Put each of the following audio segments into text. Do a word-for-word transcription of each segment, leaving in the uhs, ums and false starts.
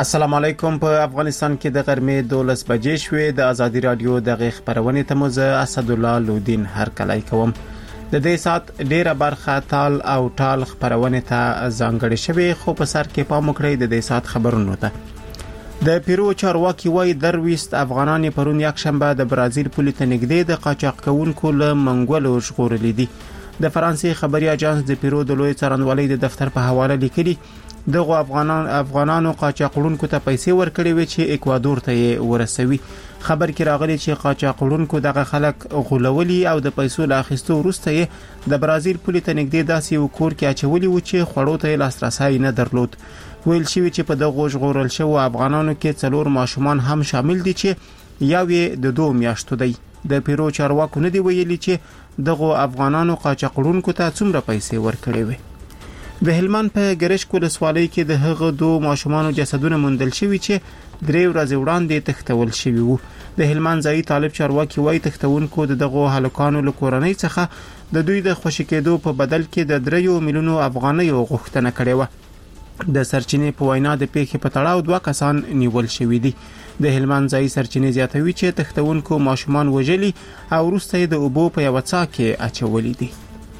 السلام علیکم. په افغانستان کې د غرمې دولس بجې شوې. د ازادي رادیو د خبرونې ته مزه اسد الله لودین هر کله کوم. د دې سات ډیره برخه تال او ټال خبرونه ته ځانګړې شوې، خو په سر کې پام وکړئ د دې سات خبرونو ته. د پیرو چارواکي وای درويست افغانان پرون یک شنبه د برازیل پولې ته نږدې د قاچاق کوونکو له منګولو ژغورل دي. د فرانسې خبري اژانس د پیرو د لوی څارنوالۍ د دفتر په حواله لیکلي دغه افغانان افغانانو قاچاقړونکو ته پیسې ورکړې وي چې اکوادور ته ورسوي. خبر کې راغلي چې قاچاقړونکو دغه خلک غولولي او د پیسو لا اخیستو وروسته د برازیل پولې ته نږدې داسې یو کور کې اچولي و چې خړو ته لاسرسي نه درلود. ویل شوی چې په دغه غوژغورل شو افغانانو کې څلور ماشومان هم شامل دي چې یو یې د دوه میاشتو دی. د پیرو چارواکو نه دی ویلي چې دغه افغانانو قاچاقړونکو ته څومره پیسې ورکړې وي. د هلمند په ګرش ولسوالۍ کې د هغه دوه ماشومانو جسدونه موندل شوي چې درې ورځې وړاندې تښتول شوي وو. د هلمند ځای طالب چارواکي وایي تښتونکو د دغه هلکانو له کورنۍ څخه د دوی د خوشی کېدو په بدل کې د دریو میلیونو افغانیو غوښتنه کړې و. د سرچینې په وینا د پیښې په تړاو دوه کسان نیول شوي دي. د هلمند ځای سرچینې زیاتوي چې تښتونکو ماشومان وژلي او وروسته د اوبو په یو څا کې اچولي دي.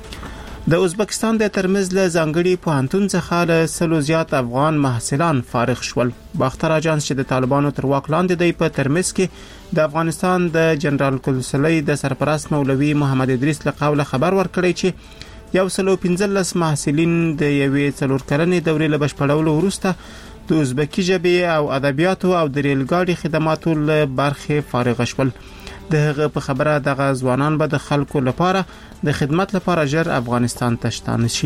د ازبکستان د ترمز له ځانګړي پوهنتون څخه له سلو زیات افغان محصلان فارغ شول. باختر اژانس چې د طالبانو تر واک لاندې دی په ترمز کې د افغانستان د جنرال کونسلۍ د سرپرست مولوي محمد ادریس له قوله خبر ورکړی چې یو سلو پنځلس محصلین د یوې څلور کلنې دورې له بشپړولو وروسته د ازبکی ژبې او ادبیاتو او د ریل ګاډي خدماتو له برخې فارغ شول. د هغه په خبره دغه ځوانان به د خلکو لپاره د خدمت لپاره ژر افغانستان ته شتان شي.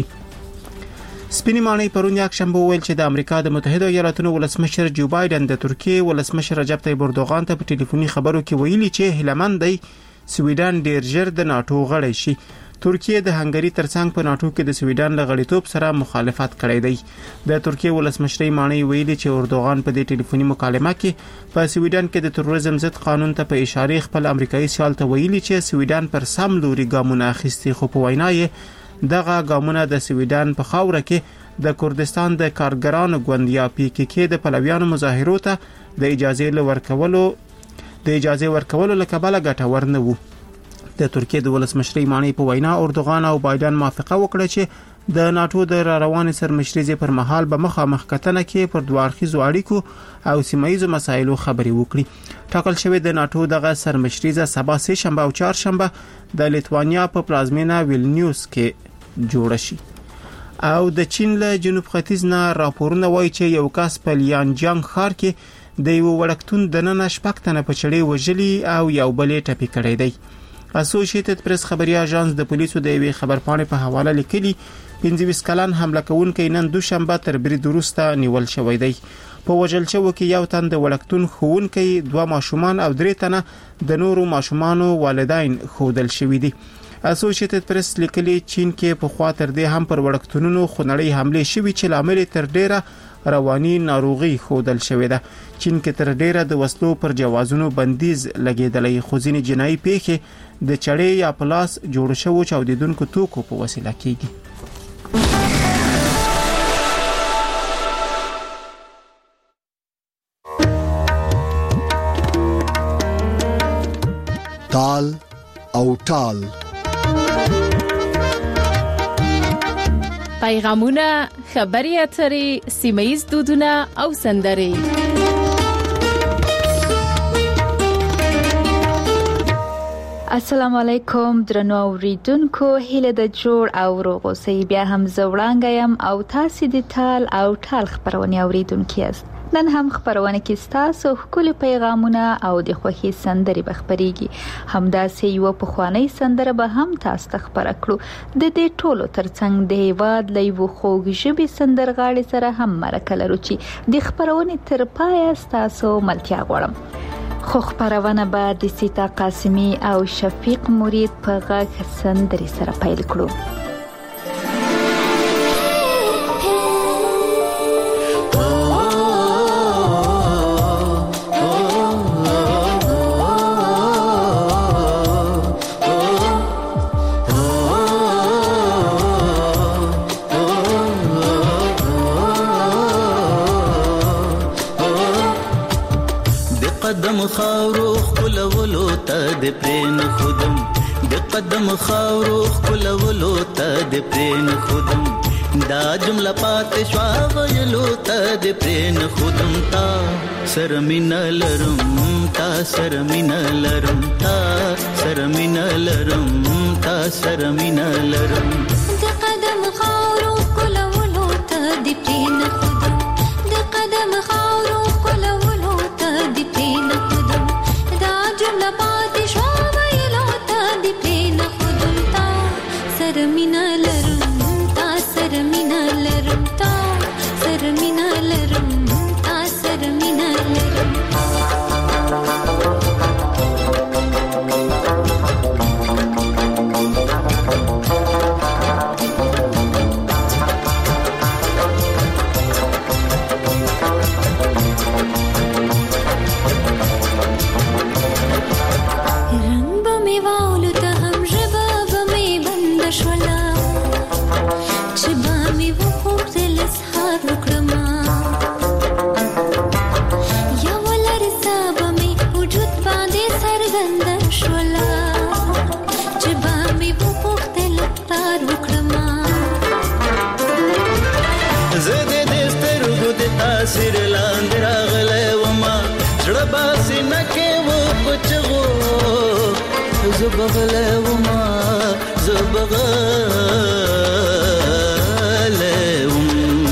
سپینې ماڼۍ پرون یک شنبه ویل چې د امریکا د متحده ایالاتونو ولسمشر جو بایدن د ترکیې ولسمشر رجب طیب اردوغان ته په ټلیفوني خبرو کې ویلي چې هلمند دی سویډن ډیر ژر د ناتو غړی شي. ترکیه د هنګری ترڅنګ په ناتو کې د سویډن له غړیتوب سره مخالفت کړی دی. د ترکیه ولسمشر ماڼۍ ویلي چې اردوغان په دې ټلیفوني مکالمه کې په سویډن کې د تروریزم ضد قانون ته په اشاره خپل امریکایي سیال ته ویلي چې سویډن پر سم لوري ګامونه اخیستي، خو په وینا یې دغه ګامونه د سویډن په خاوره کې د کردستان د کارګرانو ګوند یا پی کې کې د پلویانو مظاهرو ته د اجازه ورکولو د اجازه ورکولو لکبله ګټور نه وو. د ترکیه د ولسمشر ماڼۍ په وینا اردوغان او بایدن موافقه وکړه چې د ناتو د روان سرمشريزي پر مهال به مخامخ کتنه کې پر دوه اړخیزو اړیکو او سیمایي مسایلو خبري وکړي. ټاکل شوی د ناتو دغه سرمشريزه سبا سه شنبه او چهار شنبه د لیتوانیا په پلازمینه ویلنیوس کې جوړ شي. او د چین له جنوب ختیځ نه راپورونه وایي چې یو کس په لیانجانګ ښار کې د یو وړکتون د نن شپږتنه په چړې وژلي او یو بلې ټپي کړی دی. اسوسییټډ پریس خبري اژانس د پولیسو د یوې خبرپاڼې په حواله لیکلي پنځه ویشت کلن حمله کوونکی نن دوشنبه تر برید وروسته نیول شوی دی. په وژل شوو کې یو تن د وړکتون ښوونکی، دوه ماشومان او درې تنه د نورو ماشومانو والدین ښودل شوي دي. اسوسییټډ پریس لیکلي چین کې په خوا تر دې هم پر وړکتونونو خونړۍ حمله شوي چې لامل تر ډیره رواني ناروغي ښودل شوې ده. چین کې تر ډیره د وسلو پر جوازونو بندیز لګیدلې، خو ځینې جنایي پیښې د چړې یا پلاس جوړ شوو چاودیدونکو توکو په وسیله کیږي. تال او ټال پیغامونه، خبري اترې، سیمایي دودونه او سندرې. السلام علیکم درنو اوریدونکو، هیله د جوړ او روغ اوسئ. بیا هم زوړانګ یم او تاسو د تال او ټال خبرونه اوریدونکو یاست. نن هم خبرونه کې تاسو خپل پیغامونه او د خوښي سندرې بخبريږي. همداسې یو په خواني سندره به هم تاسو ته خبر کړو. د دې ټولو ترڅنګ د هیواد لیو خوږ ژبې سندرغاړي سره هم مرکه لرو چې د خبرونه تر پای تاسو ملتیا غواړم. خو خبرونه به د سیتا قاسمی او شفیق مرید په غږ سندرې سره پیل کړو. ته د پرین خودم د قدم خاورو خلولو ته د پرین خودم دا جمله پاتې شوا ویلو ته د پرین خودم تا سره مینا لرم تا سره مینا لرم تا سره مینا لرم تا سره مینا لرم د قدم خاورو خلولو ته د پرین خودم د قدم خاورو خلولو ته د پرین خودم دا جمله پاتې شوا ویلو ته د پرین خودم تا سره مینا لرم تا سره مینا لرم تا سره مینا لرم تا سره مینا لرم سر لاند راغله وما زړه باسي نکه و پچغو زبغله وما زبغله وم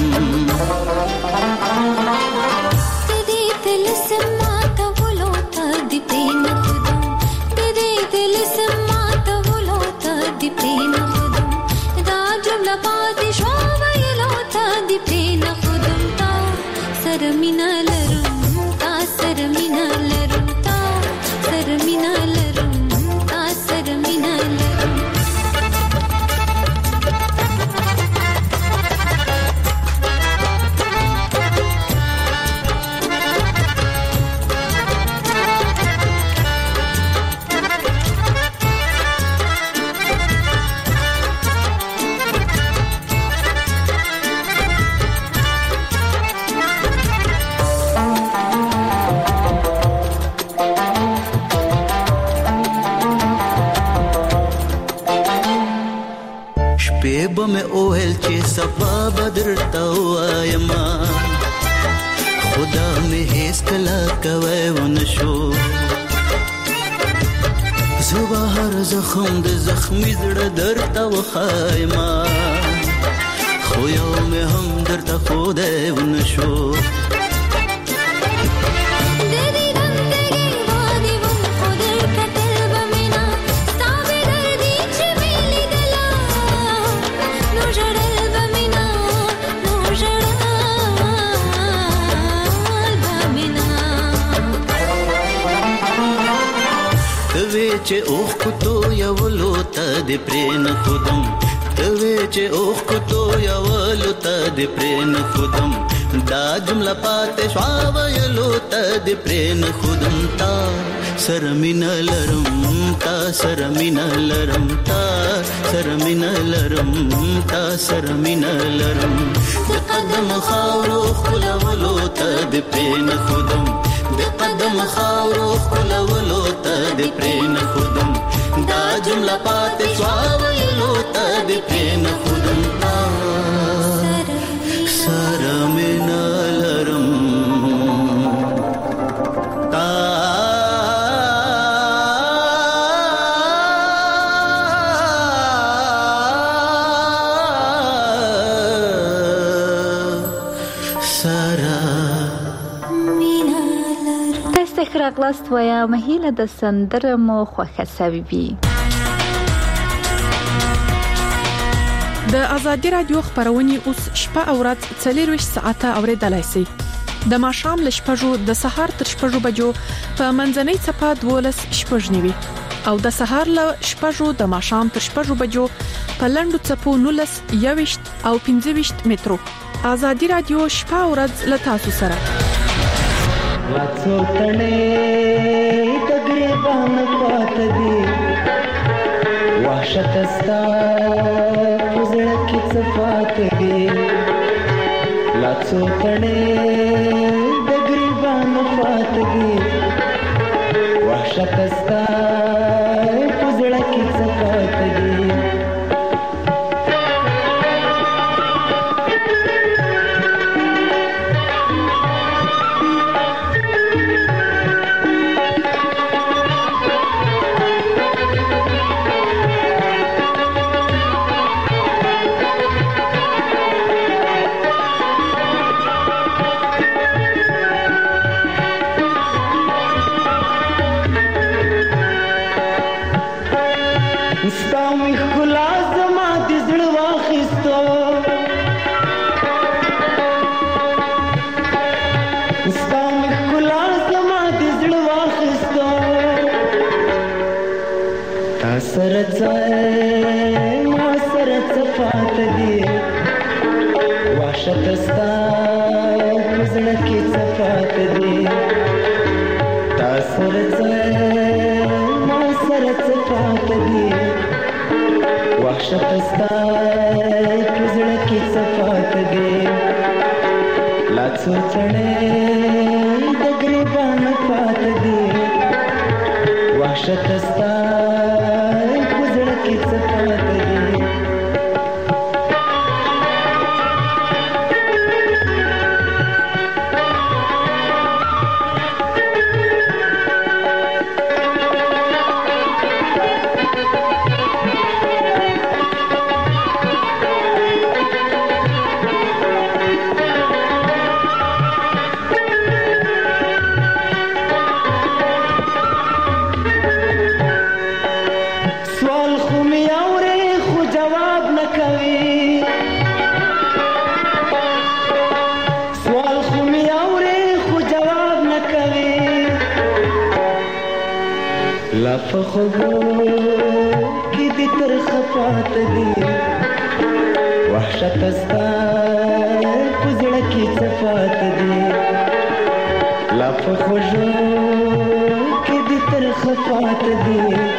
تدې تل سماته ولوته دې پین خودم تدې تل سماته ولوته دې پین خودم دا جمله پاتې شو ویلوته دې پین خودم تا سره مینا لرم تا سره مینا لرم تا سره مینا لرم تا سره مینا لرم به مې اوهل چې صفا بدر تا وایما خدا مې هیڅ کلا کوي ونشو زه هر زخم د زخمي زړه درته وخایما خو یو مې هم درته خدای ونشو چې اوخ کوتو یو لوته د پرین خودم توی چې اوخ کوتو یو لوته د پرین خودم دا جمله پاتې شوا ویلو ته د پرین خودم تا سره مینا لرم تا سره مینا لرم تا سره مینا لرم تا سره مینا لرم د قدم خاورو خلولو ته د پرین خودم د قدم خاورو خلولو ته د پرین خودم دا جمله پاتې شوا ویلو ته د پرین خودم تا سره مینا لرم تا راغلاست ویا مهیله د سندره مو خوښه سوي وي. د ازادي رادیو خبرونه اوس شپه او ورځ څلور ساعته اوریدلای شئ. د ماښام ل شپږو د سهار تر شپږو بجو په منځنۍ صفه دولس شپږ نیوي او د سهار ل شپږو د ماښام تر شپږو بجو په لندو صفو نولس یويشت او پنځه مترو. ازادي رادیو شپه او ورځ ل تاسو سره. لاتو تړې تقریبان پات دي وحشت استا پزړه کې صفات دي لاتو تړې تقریبان پات دي وحشت ستا په زړه کې څه پاتې دي سره څه ما سره څه پاتې دي وحشت ستا په زړه کې څه پاتې دي تا سره څه ما سره څه پاتې دي وحشت ستا په زړه کې څه پاتې دي لا څو څڼې د ګریوان پاتې دي وحشت ستا فخبو کی دی ترخ پات دی وحشت استا پزړه کی صفات دی لا فخجو کی دی ترخ پات دی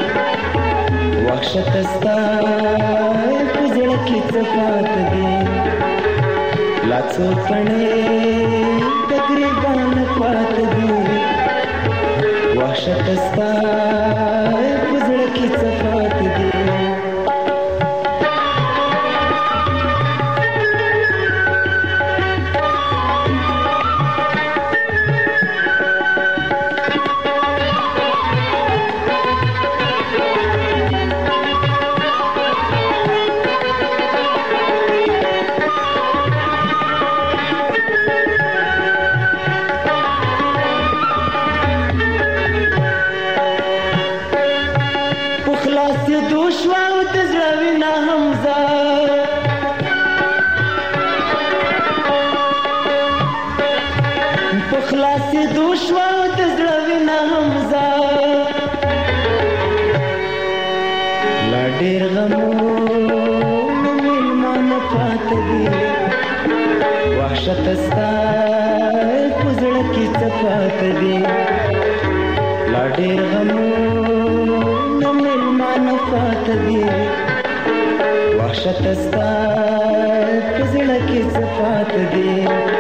وحشت استا پزړه کی صفات دی لا څو پڼې د ګریوان پات دی وحشت استا پزړه کې څه پاتې دي وحشت استا پزړه کې څه پاتې دي لا ډېر غمونه مېلمانه پاتې دي وحشت استا پزړه کې څه پاتې دي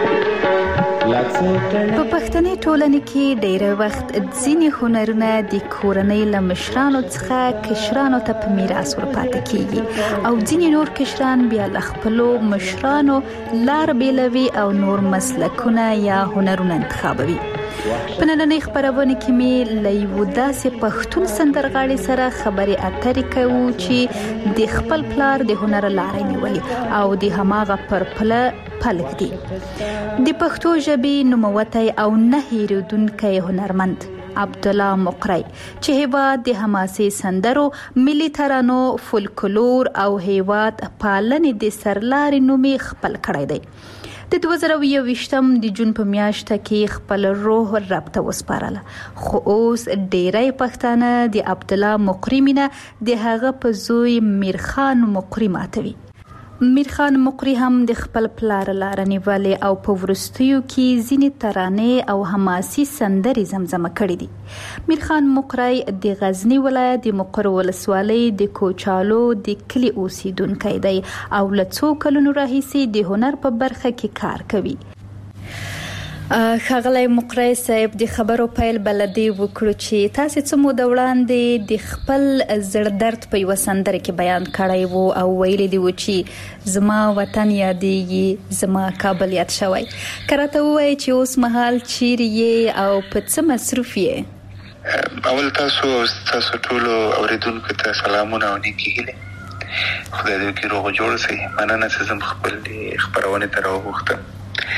په پښتني ټولنه کې ډېر وخت ځینې هنرونه د کورنۍ له مشرانو څخه کشرانو ته په میراث ورپاتې کیږي او ځینې نور کشران بیا له خپلو مشرانو لار بیلوي او نور مسلکونه یا هنرونه انتخابوي. په نننۍ خبرونه کې مې له یو داسې پښتون سندرغاړي سره خبرې اترې کوو چې د خپل پلار د هنر لارې نیولې او د هماغه پر پله پلک دی. د پښتو ژبې نوموتی او نه هېرېدونکی هنرمند عبدالله مقری چې هیواد د حماسي سندرو، ملي ترانو، فولکلور او هیواد پالنې د سرلارې نومې خپل کړی دی. د دوه زره یوویشتم د جون په میاشته کې خپل روح رب ته وسپارله، خو اوس ډیری پښتانه د عبدالله مقری مینه د هغه په زوی میرخان مقری ماتوي. میرخان مقری هم د خپل پلار لار نیولې او په ورستیو کې ځینې ترانې او حماسي سندرې زمزمه کړې دي. میرخان مقری د غزنی ولایت د مقر ولسوالۍ د کوچالو د کلي اوسیدونکی دی او له څو کلونو راهیسې د هنر په برخه کې کار کوي. خغلی مقری صاحب د خبرو پیل بلدي وکړو چې تاسو څه مو د وړاندې د خپل زړه درد په یو سندره کې بیان کړی وو او ویلي دی و چې زما وطن یادېږي زما کابل یاد شوی. کراته وایي چې اوس مهال چیرې یې او په څه مصروف یې؟ اول تاسو تاسو ټول اوریدونکو ته سلامونه او نیکی هیله. خدای دې وکړي روغ جوړ شي. مننه چې زم خپل خبرونه تر وغوښتم.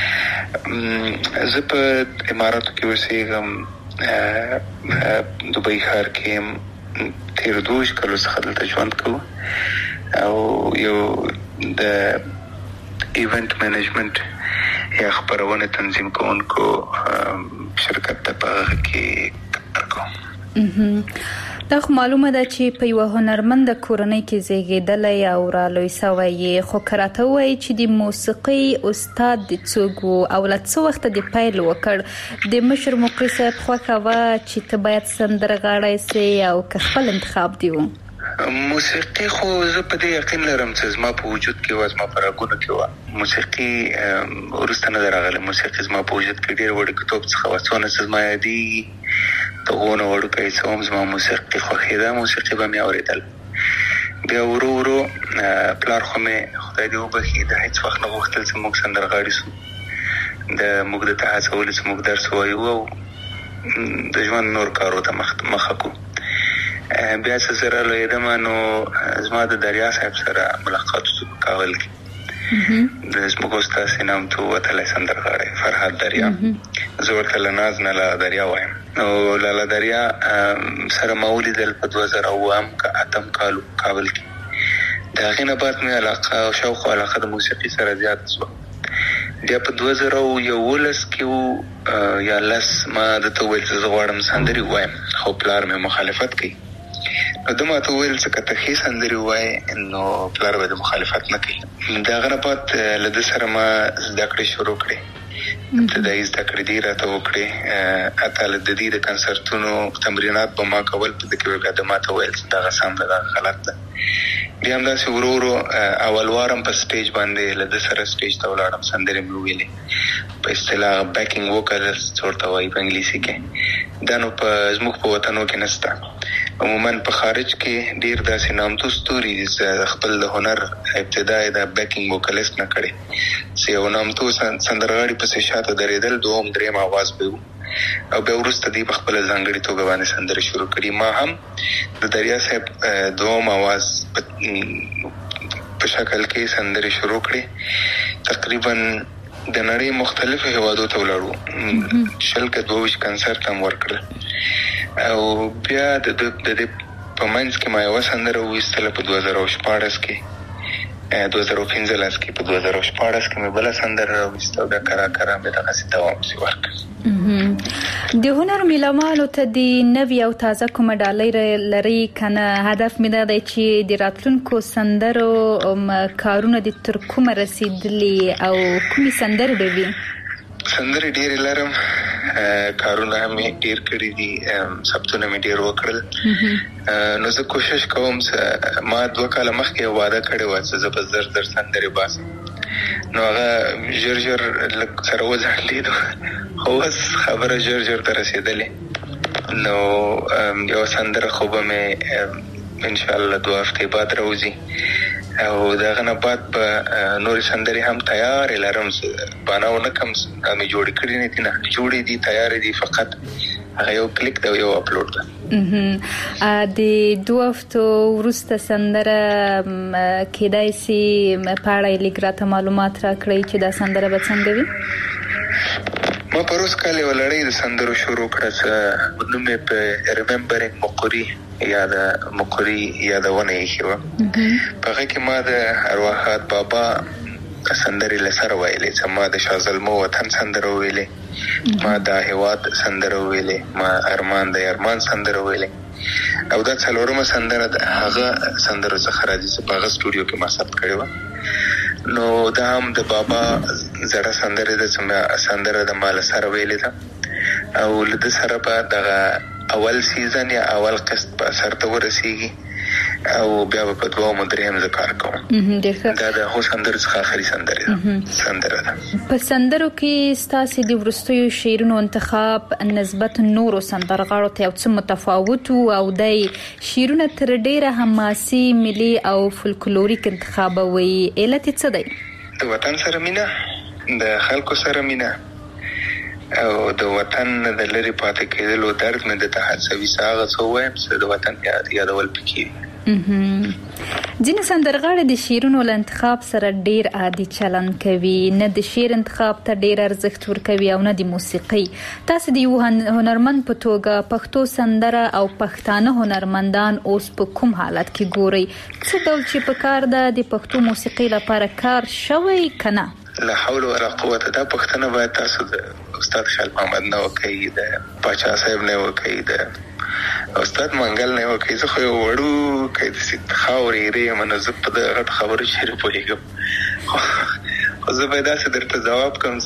زه په اماراتو کې اوسېږم، دوبۍ ښار کې تیر دوه کلو څخه دلته ژوند کوم او یو د ایونت مینجمنت یا خبرونه تنظیم کوونکو شرکت ته په کې کار کوم. دا خو معلومه ده چې په یو هنرمند کورنۍ کې زیږیدلی او رالوی شوی، خو کراته وایي چې د موسیقي استاد د څوک او له څه وخته د پیل وکړ؟ د مشر مقری صاحب خوښه وه چې ته باید سندرغاړی سې او که خپل انتخاب دی و؟ موسیقي خو زه په دې یقین لرم چې زما په وجود کې وه، زما په رګونو کې وه. موسیقي وروسته نه ده راغلی، موسیقي زما په وجود کې ډېر وړوکتوب څخه وه. څونه چې زما یادېږي دغونه وړوکی څه هم زما موسیقي خوښېده، موسیقي به مې اورېدل. بیا ورو ورو پلار خو مې خدای دې وبخي د هېڅ وخت نه غوښتل چې موږ سندرغاړي سو، د موږ د ته هڅولو چې موږ درس ووایو او د ژوند نور کارو ته مخه کړو. بیا چې زه رالویېدم نو زما د دریا صاحب سره ملاقات وشو په کابل کې. د زموږ استاد نامتو وتلی سندرغاړی فرهاد دریا، زه ورته له ناز نه لاله دریا وایم. نو لاله دریا سره ما ولیدل په دوه زره اووم که اتم کال کابل کې. د هغې نه بعد مې علاقه او شوق او علاقه د موسیقي سره زیاته شوه. بیا په دوه زره یولس کې یا لس ما درته وویل چې زه غواړم سندرې ووایم، خو پلار مې مخالفت کوي. نو ده ماته وویل چې که ته ښې سندرې ووایې نو پلار به د مخالفت نه کوي. د هغه نه بعد له ده سره ما زده کړې شروع کړې، ابتدایي زده کړې دې راته وکړې. حتی له د دې د کنسرتونو تمرینات به ما کول، په ده کې به بیا ده ماته ویل چې دغه سم ده دغه غلط ده. بیا همداسې ورو ورو اول وارم په سټیج باندې له ده سره سټیج ته ولاړم، سندرې مې وویلې په اصطلاح بیکینګ ووکلز څه ورته وایي په انګلیسي کې. دا نو په زموږ په وطنو کې نشته. عموما په خارج کې ډیر داسې نامتو ستوري چې خپل د هنر ابتدا یې د بیکینګ ووکلیست نه کړې، چې یو نامتو سندرغاړي پسې شاته درېدل، دوهم درېیم آواز به و او بیا وروسته دوی په خپله ځانګړې توګه باندې سندرې شروع کړي. ما هم د دریا صاحب دوهم آواز په شکل کې سندرې شروع کړې. تقریبا د نړۍ مختلفو هیوادو ته ولاړو، شل که دوه ویشت کنسرت هم ورکړل. او بیا د دې په منځ کې ما یوه سندره وویستله په دوه زره شپاړس کې، دوه زره پنځلس کې، په دوه زره شپاړس کې مې بله سندره راویسته او بیا کرا کرا مې دغسې دوام پسې ورکړ. د هنر میلمانو ته د نوي او تازه کومه ډالۍ لري که نه؟ هدف مې دا دی چې د راتلونکو سندرو کارونه د تر کومه رسېدلي او کومې سندرې به وي؟ سندرې ډېرې لرم، کارونه هم یې ډېر کړي دي، ثبتونه مې ډېر وکړل. نو زه کوشش کوم چې ما دوه کاله مخکې یو واده کړی وه چې زه به زر زر سندرې باسم، نو هغه ژر ژر لږ سره وځنډېدو، خو اوس خبره ژر ژر ته رسېدلې. نو یوه سندره خو به مې انشاءالله دوه هفتې بعد راوځي او د هغه نه بعد به نورې سندرې هم تیارې لرم، بانه ونه کم مې جوړې کړي نه دي، نه جوړې دي، تیارې دي، فقط هغه یو کلیک ده او یو اپلوډ ده. د دوه هفتو وروسته سندره کیدای شي په اړه یې لږ راته معلومات راکړئ چې دا سندره به څنګه وي؟ ما پروس کال یوه لړۍ د سندرو شروع کړه چې نوم یې په ریممبرینګ مقري یا د مقري یادونه ایښې وه. په هغه کې ما د ارواحات بابا سندرې له سره ویلې، چې ما د شاه زلمو وطن سندره ویلې، ما د هېواد سندره ویلې، ما ارمان د ارمان سندره ویلې، او دا څلورمه سندره د هغه سندرو څخه راځي چې په هغه سټوډیو کې ما ثبت کړې وه. نو دا هم د بابا زړه سندرې ده چې سندره د ما له سره ویلې ده، او له ده سره به دغه اول سیزن یا اول قسط په اثر ته ورسیږي. او بیا په دوه مدریم ذکر کوم دا د هو سندر څخه اخري سندره سندره ده. په سندرو کې ستاسو د ورستیو شعرونو انتخاب نسبت نورو سندرغاړو ته یو څه متفاوت او د شعرونو تر ډیره حماسي ملي او فولکلوریک انتخاب وي. علت څه دی؟ د وطن سره مینه، د خلکو سره مینه او د وطن د لری پاتې کېدلو درد مې د تحسوي ساغه سو وایم چې د وطن یاد یادول پکې. ځینې سندرغاړي د شعرونو له انتخاب سره ډیر عادي چلن کوي، نه د شعر انتخاب ته ډیر ارزښت ورکوي او نه د موسیقي. تاسو د یو هنرمند په توګه پښتو سندره او پښتانه هنرمندان اوس په کوم حالت کې ګوري؟ څه ډول چې په کار ده د پښتو موسیقي لپاره کار شوی کنه؟ لا حول ولا قوه. دا پښتنه باید تاسو د استاد خالد محمد نه وکړي، د پاچا صاحب نه وکړي، د استاد منګل نه وکړي. زه خو وړو کې د ست خاورې ری منځ په د غټ خبرو شریف ولیکم، خو زه به دا څه درته جواب کوم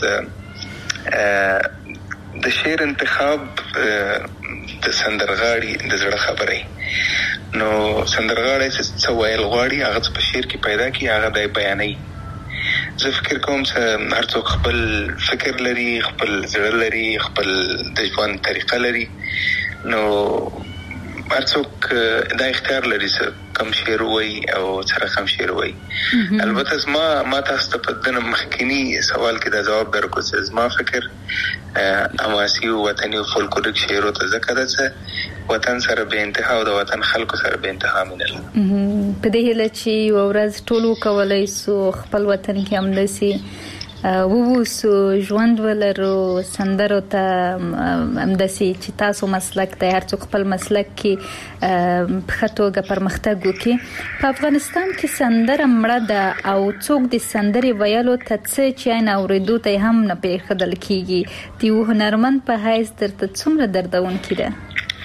چې د شعر انتخاب د سندرغاړي د زړه خبرې نو سندرغاړي چې ویل غواړي هغه په شعر کې پیدا کی، هغه د بیانې. زه فکر کوم چې هر څوک خپل فکر لري، خپل زړه لري، خپل د ژوند طریقه لري، نو هر څوک دا اختیار لري چې کم شعر وایي او سره کم شعر وایي. البته زما ما تاسو ته په دنه مخکینی سوال کې دا جواب درکو چې زما فکر حماسي او وطني او فولکلوریک شعرو ته ځکه ده چې وطن سره به انتها او د وطن خلکو سره به انتها مینه لري. په دې هیله چې یو ورځ ټول وکولای سو خپل وطن کې هم دسي ووسو ژوند ولرو، سندرو ته همداسې چې تاسو مسلک دی هر څوک خپل مسلک کې په ښه توګه پرمختګ وکړي. په افغانستان کې سندره مړه ده او څوک د سندرې ویلو ته څه چې عین اورېدو ته هم نه پرېښودل کېږي. د یو هنرمند په حیث درته څومره دردونکې ده؟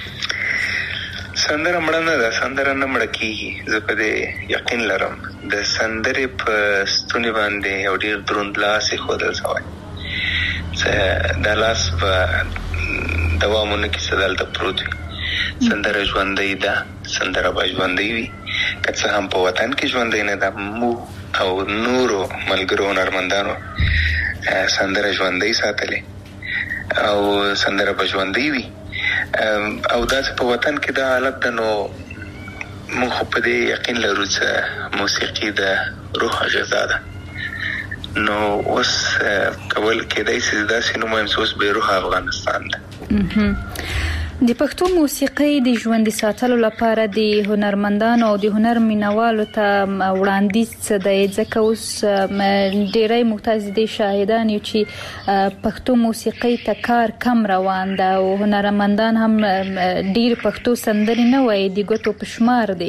سندره مړه نه ده، سندره نه مړه کېږي. زه په دې یقین لرم. د سندرې په ستوني باندې یو ډېر دروند لاس ایښودل شوی چې دا لاس به دوام ونه کړي، چې دلته پروت وي. سندره ژوندۍ ده، سندره به ژوندۍ وي، که څه هم په وطن کې ژوندۍ نه ده. موږ او نورو ملګرو هنرمندانو سندره ژوندۍ ساتلې او سندره به ژوندۍ وي. او دا چې په وطن کې دا حالت ده، نو موږ خو په دې یقین لرو چې موسیقي د روح غذا ده. نو اوس کول کېدای شي داسې نو مهم اوس به روح افغانستان ده. د پښتو موسیقۍ د ژوندۍ ساتلو لپاره د هنرمندانو او د هنر مینوالو ته وړاندیز څه دی؟ ځکه اوس ډېری موږ د شاهدان یو چې پښتو موسیقۍ ته کار کم روان ده او هنرمندان هم ډېر پښتو سندرې نه وایي، د ګوتو په شمار دی.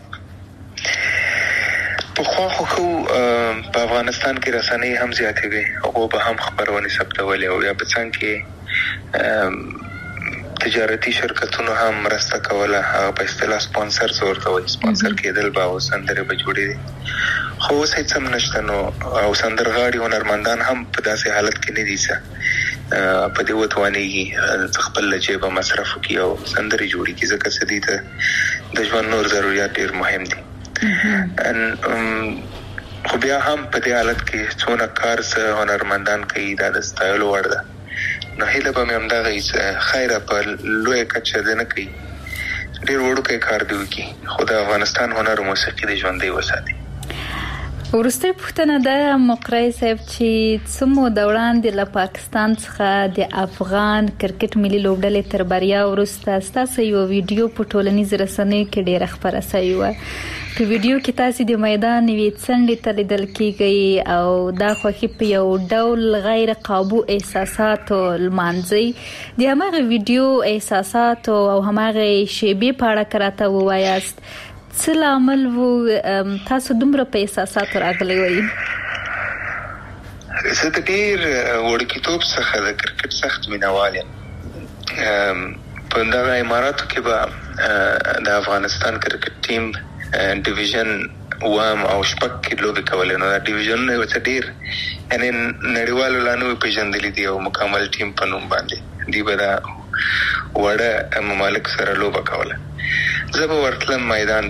پخوا خو خو په افغانستان کې رسنۍ هم زیاتې وي، هغو به هم خپرونې ثبتولې او یا په څنګ کې تجارتي شرکتونو هم مرسته کوله، هغه په اصطلاح سپانسر ورته وایي، سپانسر کېدل به او سندرې به جوړېدې. خو اوس هېڅ هم نشته. نو او سندرغاړي هنرمندان هم په داسې حالت کې نه دي چې په دې وتوانېږي خپل له جیبه مصرف وکړي او سندرې جوړې کړي، ځکه چې دې ته د ژوند نور ضرورت ډېر مهم دي. خو بیا هم په دې حالت کې څونه کار څه هنرمندان کوي دا د ستایلو وړ ده. نو هیله به مې همدغه وي چې خیره په لویه کچه دې نه کوي، ډېر وړوکی کار دې وکړي، خو د افغانستان هنر او موسیقي دې ژوندۍ وساتي. وروستۍ پوښتنه ده مقری صاحب چې څه موده وړاندې له پاکستان څخه د افغان کرکټ ملي لوبډلې تر بریا وروسته ستاسو یو ویډیو په ټولنیزو رسنیو کې ډېره خپره شوې وه. په ویډیو کې تاسو د میدان یوې څنډې ته لیدل کېږئ او دا خوښي په یو ډول غیر قابو احساساتو لمانځئ. د هماغه ویډیو احساساتو او هماغه شیبې په اړه که راته ووایاست څه لامل و تاسو دومره په احساساتو راغلی وئ؟ زه د ډېر وړکیتوب څخه د کرکټ سخت مینهوال یم. په دغه اماراتو کې به د افغانستان کرکټ ټیم ډیویژن اووم او شپږ کې لوبې کولې، نو دا ډیویژنونه یو څه ډېر یعنې نړیوالو لا نه وي پېژندلي دي او مکمل ټیم په نوم باندې دوی به دا وړه ممالک سره لوبه کوله. زه به ورتلم میدان ته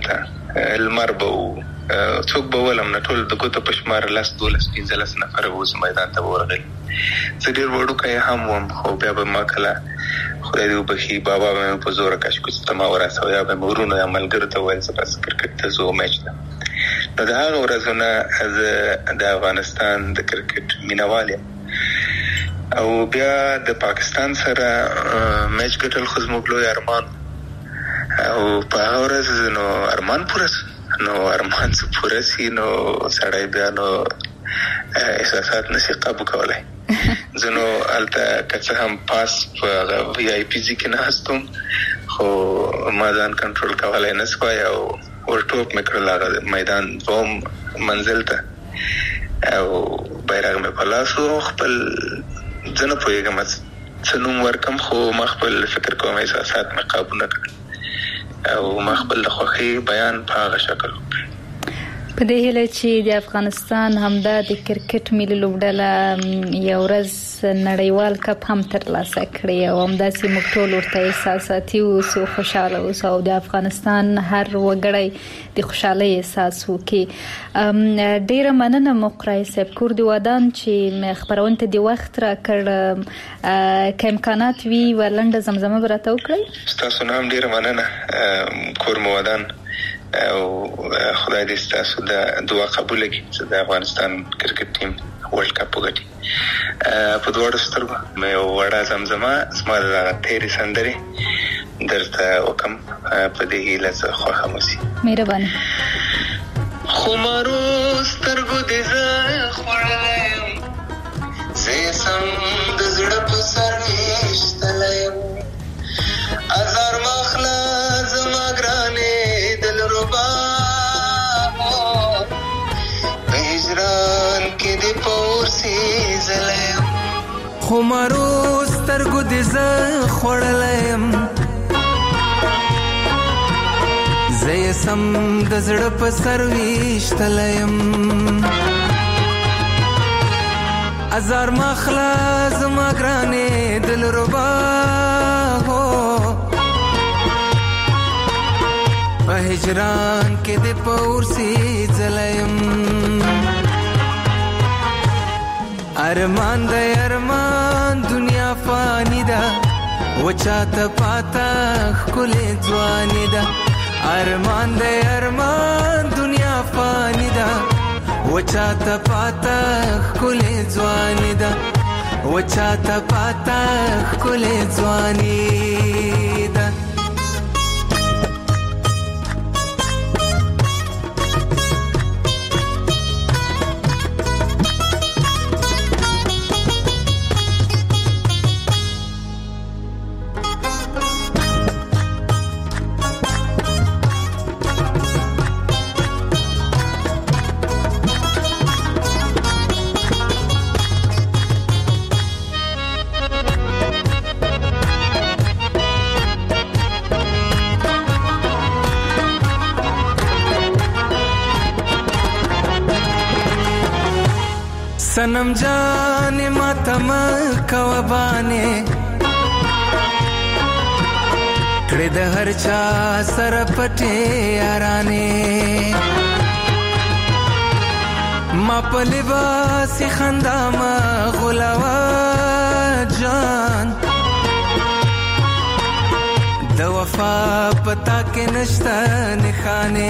المر به وو څوک به ولم نه ټول د ګوتو په شمار لس دولس پنځلس نفره به اوس میدان ته ورغلي. زه ډېر وړوکی هم وم خو بیا به ما کله خدای دې وبخي بابا به مې په زوره کشکوچ ته ما ورسوه یا به مې ورونو یا ملګرو ته ویل زه بس کرکټ ته ځو میچ ته. نو د هغه ورځو نه زه د افغانستان د کرکټ مینهوال یم او بیا د پاکستان سره میچ ګټل خو زموږ لوی ارمان او په هغه ورځ نو ارمان پوره نو ارمان څه پوره سي نو سړی بیا نو احساسات نشي قابو کولای. زه نو هلته که څه هم پاس په وی آی پي جي کې ناستم خو ما ځان کنټرول کولی نه سوای او ورټوپ مې کړل هغه میدان دوم منزل ته او بیرغ مې په لاس و. خپل زه نه پوهېږم څه نوم ورکم خو ما خپل فکر کوم احساسات مې قابو نه کړل او ما خپل د خوښۍ بیان په هغه شکل وکړ. په دې هیله چې د افغانستان همدا د کرکټ ملي لوبډله یو ورځ نړیوال کپ هم ترلاسه کړي او همداسې موږ ټول ورته احساساتي اوسو، خوشحاله اوسو او د افغانستان هر وګړی د خوشحالۍ احساس وکړي. ډېره مننه مقرای صاحب کور د ودان چې خپرونې ته د وخت راکړ. که امکانات وي و لنډه زمزمه به راته وکړئ. ستاسو نه هم ډېره مننه کور مو ودان او خدای دې ستاسو د دعا قبول کړي چې د افغانستان کرکټ ټیم ورلد کپ وګټي. په دواړو سترګو مې یو وړه زمزمه زما د هغه تېرې سندرې درته وکم په دې هیله زه خوښه مو سي. مهرباني. خمارو سترګو دې زه خوړلی یم زه یې سم د زړه په سر ویشتلی یم ازار ماخله زما ګرانې دلربا په هجران کې دې په اور سیزلی یم خمارو سترګو دې زه خوړلی یم زه یې سم د زړه په سر ویشتلی یم ازار ماخله زما ګرانې دلربا په هجران کې دې په اور سیزلی یم ارمان د ارمان دنیا فانی ده و چاته پاته ښکلې ځواني ده ارمان د ارمان دنیا فانی ده و چاته پاته ښکلې ځواني ده و چاته پاته ښکلې ځواني ده. सनम जाने मातम कवबाने कड़े द हर चा सर पटे याराने मा पलिबासी खंदा मा गुलावा जान द वफा पता के नश्ता निखाने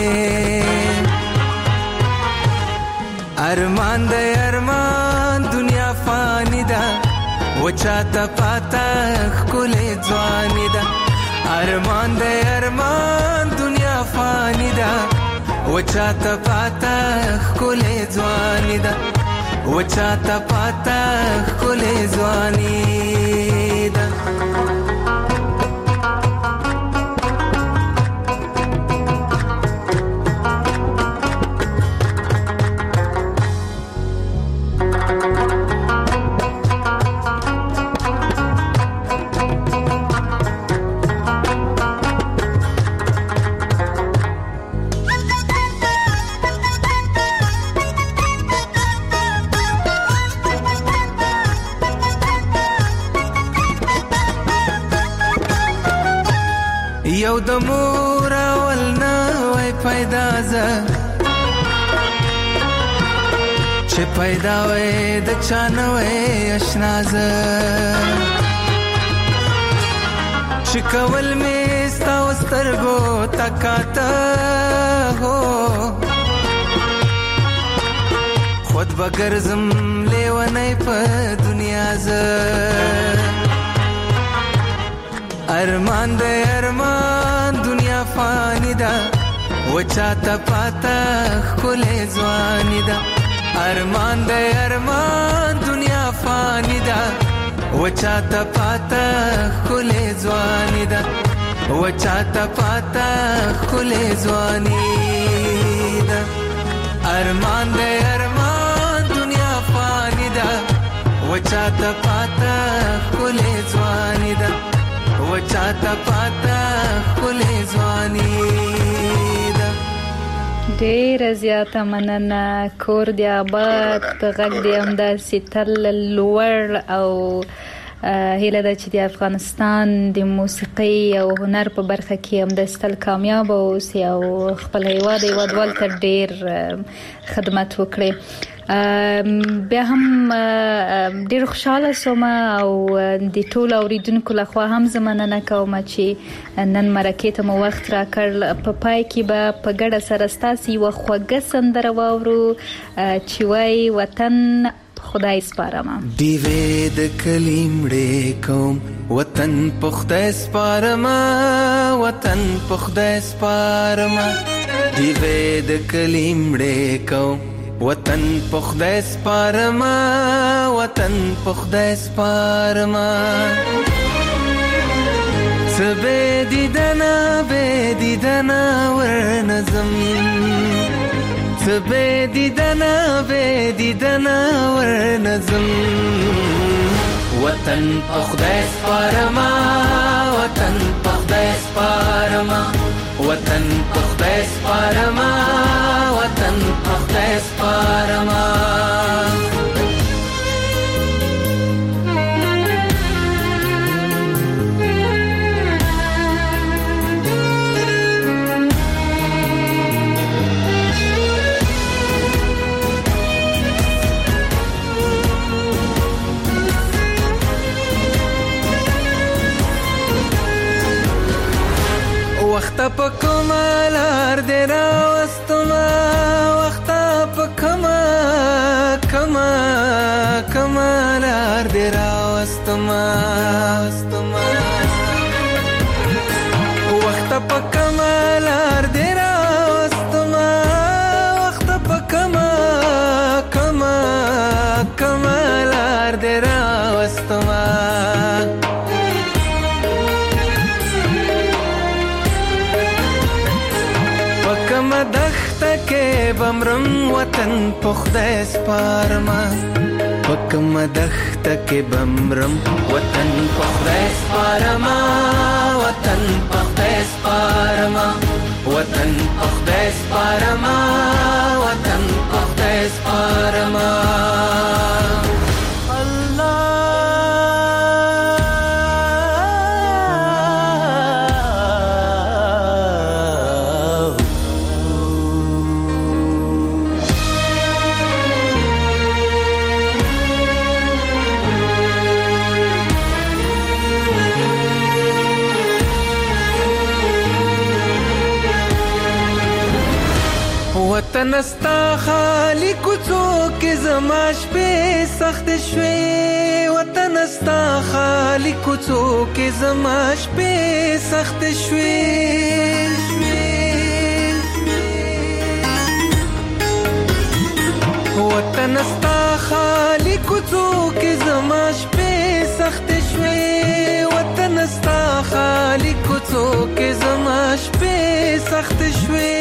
ارمان د ارمان دنیا فانی ده و چاته پاته ښکلې ځواني ده ارمان د ارمان دنیا فانی ده و چاته پاته ښکلې ځواني ده و چاته پاته ښکلې ځواني ده. یو د مور اول نه وای پیدا زه چې پیدا وې د چانه وې آشنا زه چې کول مې ستا سترګو تکاته هو خود بګرزم لیونی په دنیا زه ارمان دې ارمان دنیا فانی ده وچاته پاته خله ځواني ده ارمان دې ارمان دنیا فانی ده وچاته پاته خله ځواني ده وچاته پاته خله ځواني ده ارمان دې ارمان دنیا فانی ده وچاته پاته خله ځواني ده وچاته پاته خله ځواني ده ډېر زیاته مننه کور دی آباد غږ دی همداسې تل لوړ او هیله ده چې د افغانستان د موسیقۍ او هنر په برخه کې همداسې تل کامیاب اوسي او خپل هیواد هیوادوال ته ډېر خدمت وکړي بیا هم ډېر خوشاله سوم او د ټولو اوریدونکو لخوا هم زه مننه کوم چې نن مرکې ته مو وخت راکړ په پای کې به په ګډه سره ستاسې یوه خوږه سندره واورو چې وایي وطن خدای سپارم دیوې د کلي مړې کوم وطن په خدای سپارم وطن په خدای سپارم دیوې د کلي مړې کوم وطن په خدای سپارم وطن په خدای سپارم سبه دیدنا به دیدنا ورنظم سبه دیدنا به دیدنا ورنظم وطن په خدای سپارم وطن په خدای سپارم وطن په خدای سپارم وطن په خدای سپارم وخت په کمالار دې راوستما وخت په کما کما کمالار دې راوستما وخت په کمالار دې راوستما وخت په کما کما کمالار دې راوستما دخته کې بمرم وطن په خدای سپارم پکم دخته کې بمرم وطن په خدای سپارم وطن په خدای سپارم وطن په خدای سپارم وطن په خدای سپارم وطن استا خالی کوڅو کې زما شپې سخت شوې وطن استا خالی کوڅو کې زما شپې سخت شوې وطن استا خالی کوڅو کې زما شپې سخت شوې وطن استا خالی کوڅو کې زما شپې سخت شوې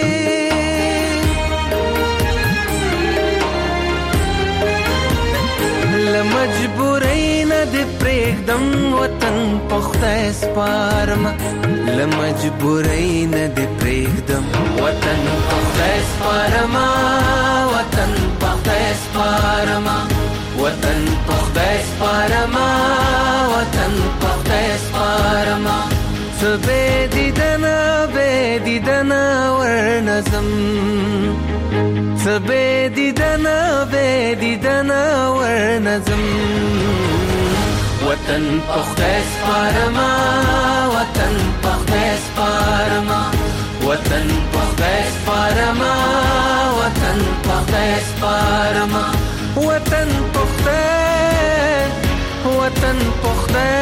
لمجبورۍ نه دې پرېږدم وطن په خدای سپارم لمجبورۍ نه دې پرېږدم وطن په خدای سپارم وطن په خدای سپارم وطن په خدای سپارم وطن په خدای سپارم څه بې دیدنه بې دیدنا ورنظم سبه دیدنا به دیدنا ورنظم وطن پخته سپارما وطن پخته سپارما وطن پخته سپارما وطن پخته سپارما وطن پخته وطن پخته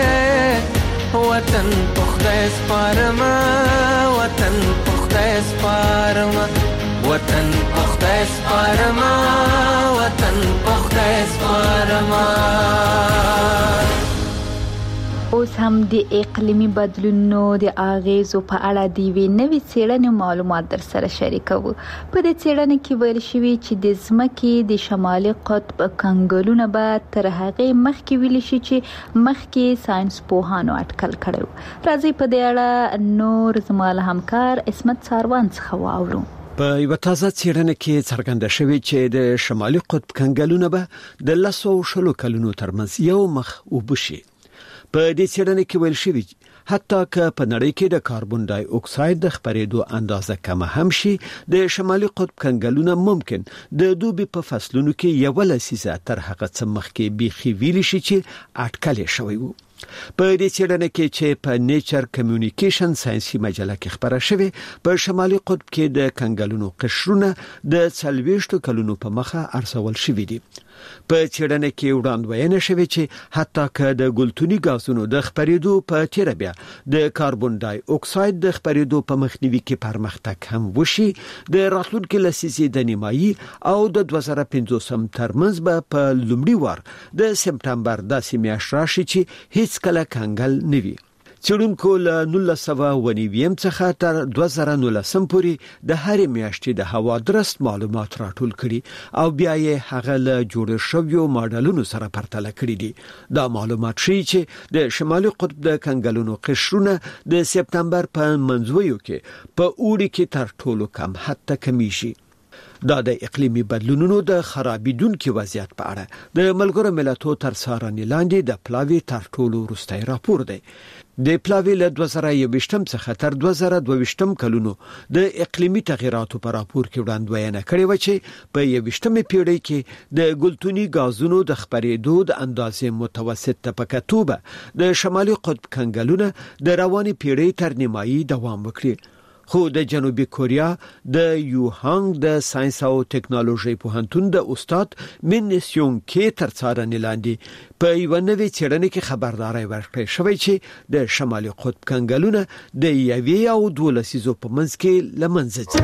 وطن پخته سپارما وطن پخته سپارما وطن پخته سپارما وطن پخته سپارما. اوس هم د اقلیمي بدلونونو د اغیزو په اړه د وی نوې څېړنې معلومات در سره شریکو. په دې څېړنه کې ویل شوی چې د ځمکې د شمالي قطب کنګلونه به تر هغه مخکې ویل شي چې مخکې ساينس پوهانو اټکل کړو. راځي په دې اړه نور زموږ همکار اسمت ساروان څخه واورو. په یو تازه څېړنه کې څرګنده شوی چې د شمالي قطب کنګلونه به د لسو شلو کلونو ترمنځ یو مخ وبشي. په دې څېړنه کې ویل شوی حتی که په نړۍ کې د کاربن ډای اکساید د خپرېدو اندازه کم هم شي د شمالي قطب کنګلونه ممکن د دوبي په فصلونو کې یو لسیزه تر هغه څه مخکې بيخي ویل شي چې اټکل شوی وو. په دې څېړنه کې چې په نیچر کمیونیکیشن ساينسي مجله کې خبره شوه په شمالي قطب کې د کنګلونو قشرونه د څلويشت کلونو په مخه ارسول شوې دي. په څېړنه کې وړاندوینه شوه چې حتی که د ګلتوني غازونو د خپرېدو په تیر بیا د کاربن ډای اکساید د خپرېدو په مخنیوي کې پرمختګ هم وشي د راتلونکو لسیزې د نیمایي او د دوه زره پنځوسم ترمنځ به په لومړي وار د سپټمبر داسې میاشت راشي چې هیڅ کله کنګل نه وي. څېړونکو له نولس سوه اوه نوي څخه تر دوه زره نولسم پورې د هرې میاشتې د هوا درست معلومات راټول کړي او بیا یې هغه له جوړ شویو ماډلونو سره پرتله کړي دي. دا معلومات ښیي چې د شمالي قطب د کنګلونو قشرونه د سپټمبر په منځویو کې په اوړي کې تر ټولو کم حد ته کمیږي. دا د اقلیمي بدلونونو د خرابېدونکو وضعیت په اړه د ملګرو ملتونو تر څارنې لاندې د پلاوی تر ټولو وروستی راپور دی. د پلاوی له دوه زره یوویشتم څخه تر دوه زره دوهویشتم کلونو د اقلیمي تغیراتو په راپور کې وړاندوینه کړې و چې په یوویشتمه پیړۍ کې د ګلتوني غازونو د خپرېدو د اندازې متوسط طبقه توبه د شمالي قطب کنګلونه د رواني پیړۍ تر نیمایي دوام وکړي. خو د جنوبي کوریا د یوهانګ د ساينس او ټکنالوژي پوهنتون د استاد منسیون کې تر څارنې لاندې په یو نوې څېړنه کې خبرداري ورکړې شوې چې د شمالي قطب کنګلونه د یوې او دوه لسیزو په منځ کې لمنځه ځي.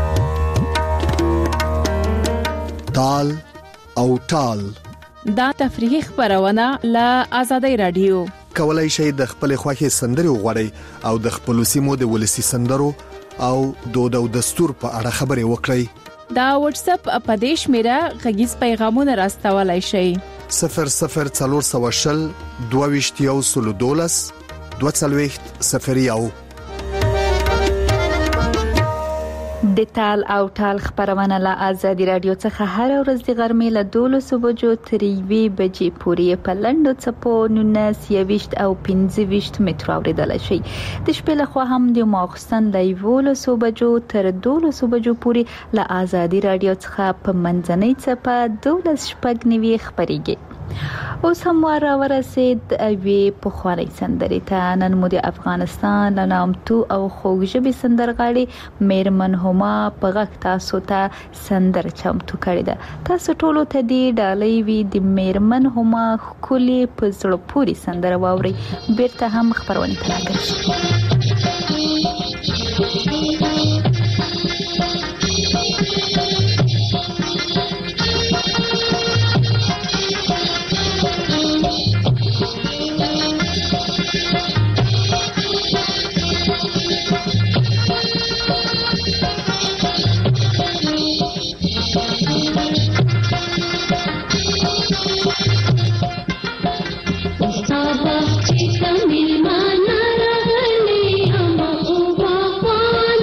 تال او ټال دا تفریحي خبرونه له آزادۍ رادیو. کولای شئ د خپل خوښي سندري وغوړئ او د خپل سیمو د ولسی سندرو او دود او دستور په اړه خبرې وکړئ. دا واتس اپ اپدیش میرا غږیز پیغامونه راستولای شئ. صفر صفر څلور سوه شل دوه ویشت یو سلو دولس دوه څلوېښت صفر یو. د تال او ټال خبرونه له آزادي رادیو څخه هر ورځ د غرمې له دولسو بجو تر یوې بجې پورې په لنډو څپو نولس یوویشت او پنځه ویشت مترو اورېدلی شئ. د شپې لخوا هم د ماخوستن له یولسو بجو تر دولسو بجو پورې له آزادي رادیو څخه په منځنۍ څپه دولس شپږ نوي خبرېږي. اوس هم واره ورسید اوی پخوانی سندرې ته. نن مو د افغانستان له نامتو او خوږ ژبې سندرغاړي میرمن هما په غږ تاسو ته سندر چمتو کړې ده. تاسو ټولو ته دې ډالۍ وي د میرمن هما ښکلې په زړه پورې سندره واورئ. بیرته هم خبرونه ته راګرځو. Milan, Ragani, Amma, Uba, Pan.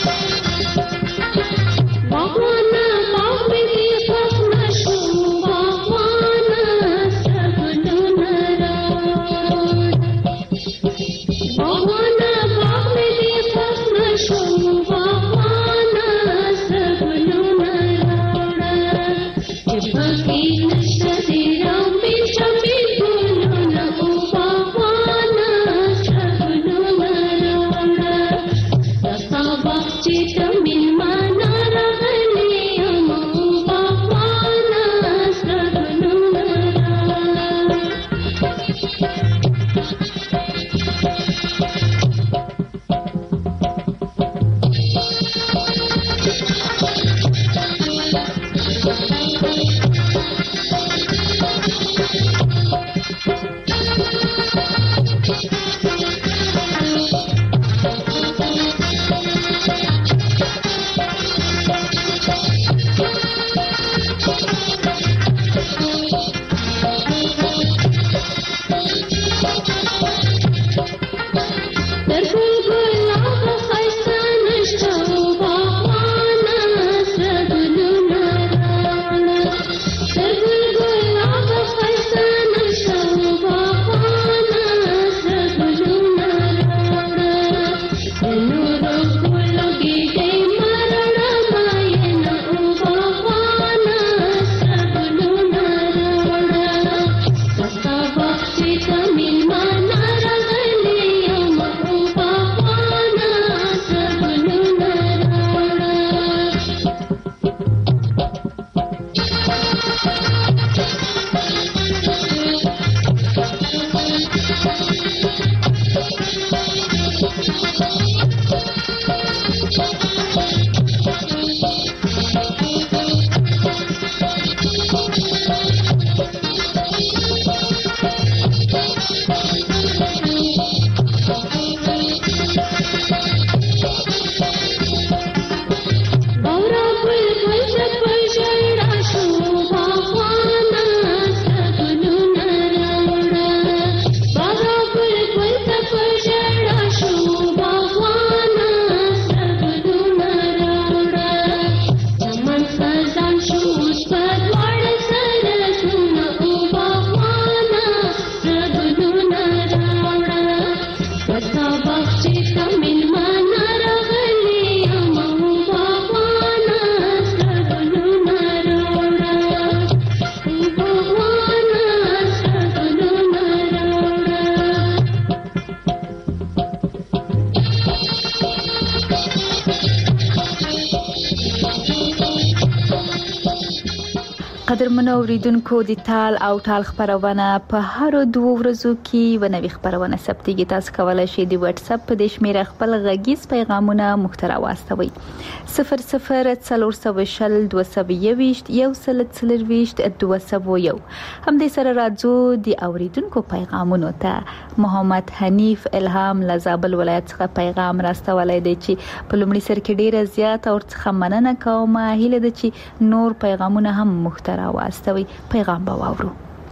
قدرمنو اوریدونکو د تال او ټال خبرونه په هر دوه ورځو کې و نوې خبرونه ثبتېږي. تاسو کولای شئ د واتس اپ په د شمیره خپل غږیز پیغامونه محتوا واستوي صفر صفر څلور سوه شل دوه سوه یوویشت یو سل څلرویشت دوه سوه یو. همدې سره راځو د اوریدونکو پیغامونو ته. محمد حنیف الهام لزابل ولایت څخه پیغام راستولی دی چې په لومړي سر کې ډیره زیاته ورڅخه مننه کوم. هیله ده چې نور پیغامونه هم محتوا واستوي. پیغام به واورو.